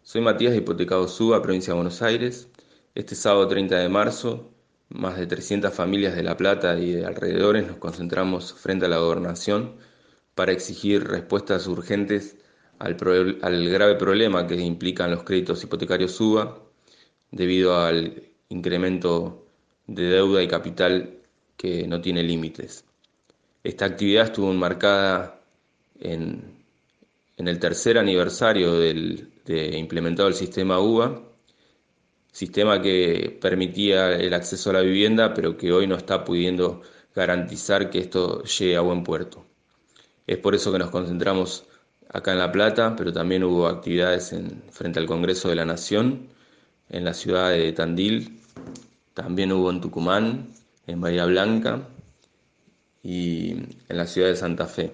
Soy Matías de Hipotecado Suba, provincia de Buenos Aires. Este sábado 30 de marzo, más de 300 familias de La Plata y de alrededores nos concentramos frente a la gobernación para exigir respuestas urgentes al grave problema que implican los créditos hipotecarios Suba debido al incremento de deuda y capital que no tiene límites. Esta actividad estuvo enmarcada en en el tercer aniversario de implementado el sistema UBA, sistema que permitía el acceso a la vivienda, pero que hoy no está pudiendo garantizar que esto llegue a buen puerto. Es por eso que nos concentramos acá en La Plata, pero también hubo actividades frente al Congreso de la Nación, en la ciudad de Tandil, también hubo en Tucumán, en Bahía Blanca y en la ciudad de Santa Fe.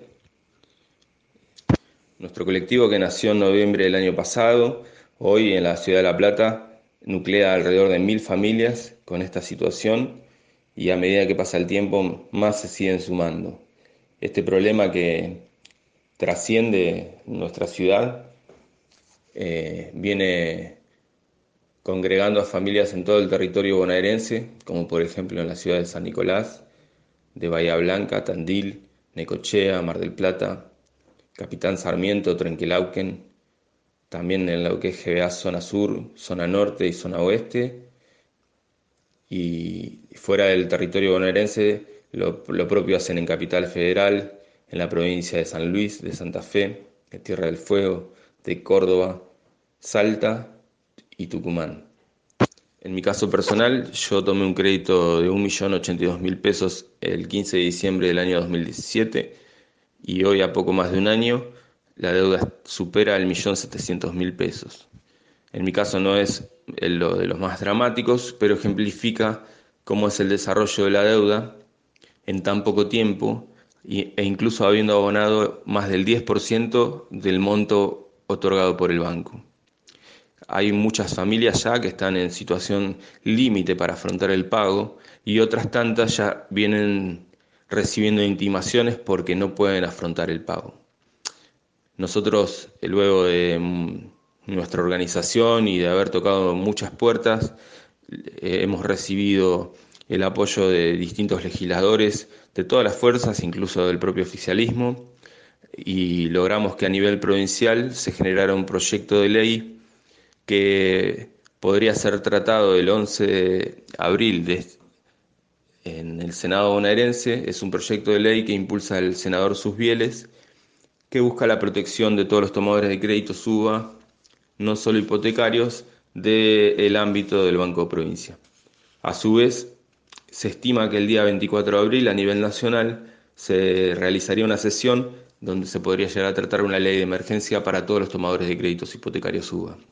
Nuestro colectivo, que nació en noviembre del año pasado, hoy en la ciudad de La Plata, nuclea alrededor de 1000 familias con esta situación y a medida que pasa el tiempo más se siguen sumando. Este problema que trasciende nuestra ciudad viene congregando a familias en todo el territorio bonaerense, como por ejemplo en la ciudad de San Nicolás, de Bahía Blanca, Tandil, Necochea, Mar del Plata, Capitán Sarmiento, Trenquelauquen, también en lo que es GBA zona sur, zona norte y zona oeste, y fuera del territorio bonaerense lo propio hacen en Capital Federal, en la provincia de San Luis, de Santa Fe, de Tierra del Fuego, de Córdoba, Salta y Tucumán. En mi caso personal, yo tomé un crédito de 1.082.000 pesos el 15 de diciembre del año 2017 y hoy, a poco más de un año, la deuda supera el 1.700.000 pesos. En mi caso no es lo de los más dramáticos, pero ejemplifica cómo es el desarrollo de la deuda en tan poco tiempo e incluso habiendo abonado más del 10% del monto otorgado por el banco. Hay muchas familias ya que están en situación límite para afrontar el pago y otras tantas ya vienen recibiendo intimaciones porque no pueden afrontar el pago. Nosotros, luego de nuestra organización y de haber tocado muchas puertas, hemos recibido el apoyo de distintos legisladores de todas las fuerzas, incluso del propio oficialismo, y logramos que a nivel provincial se generara un proyecto de ley que podría ser tratado el 11 de abril en el Senado bonaerense. Es un proyecto de ley que impulsa el senador Susbieles, que busca la protección de todos los tomadores de crédito SUBA, no solo hipotecarios, del ámbito del Banco de Provincia. A su vez, se estima que el día 24 de abril, a nivel nacional, se realizaría una sesión donde se podría llegar a tratar una ley de emergencia para todos los tomadores de créditos hipotecarios SUBA.